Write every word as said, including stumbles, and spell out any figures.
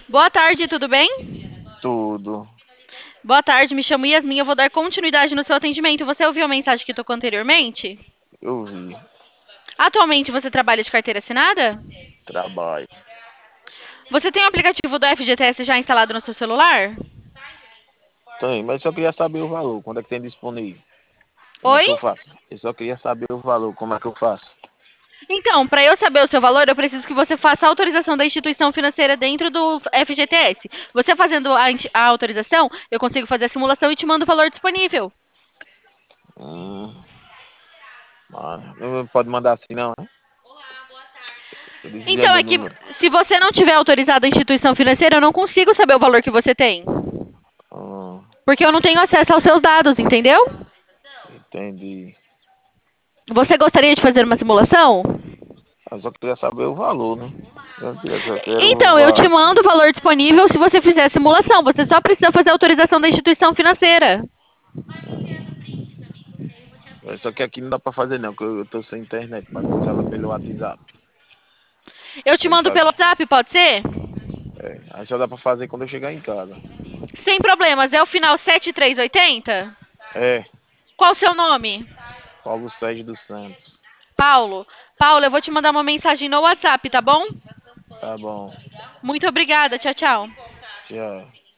Boa tarde, tudo bem? Tudo. Boa tarde, me chamo Yasmin, eu vou dar continuidade no seu atendimento. Você ouviu a mensagem que tocou anteriormente? Eu vi. Atualmente você trabalha de carteira assinada? Trabalho. Você tem o aplicativo do F G T S já instalado no seu celular? Tem, mas só queria saber o valor. Quando é que tem disponível? Como é Oi? que eu faço? Eu só queria saber o valor. Como é que eu faço? Então, para eu saber o seu valor, eu preciso que você faça a autorização da instituição financeira dentro do F G T S. Você fazendo a, inti- a autorização, eu consigo fazer a simulação e te mando o valor disponível. Hum, mano, não pode mandar assim não, né? Eu desviei Então, do é que número. se você não tiver autorizado a instituição financeira, eu não consigo saber o valor que você tem. Hum, Porque eu não tenho acesso aos seus dados, entendeu? entendi. Você gostaria de fazer uma simulação? Eu só queria saber o valor, né? Eu queria, eu quero o Então, eu te valor. mando o valor disponível se você fizer a simulação. Você só precisa fazer a autorização da instituição financeira. Só que aqui não dá pra fazer não, porque eu eu tô sem internet pra fazer ela pelo WhatsApp. Eu te Aí mando só, pelo WhatsApp, pode ser? é, aí só dá pra fazer quando eu chegar em casa. Sem problemas. É o final sete três oitenta? É, Qual o seu nome? Paulo Sérgio dos Santos. Paulo. Paulo, eu vou te mandar uma mensagem no WhatsApp, tá bom? Tá bom. Muito obrigada. Tchau, tchau. Tchau.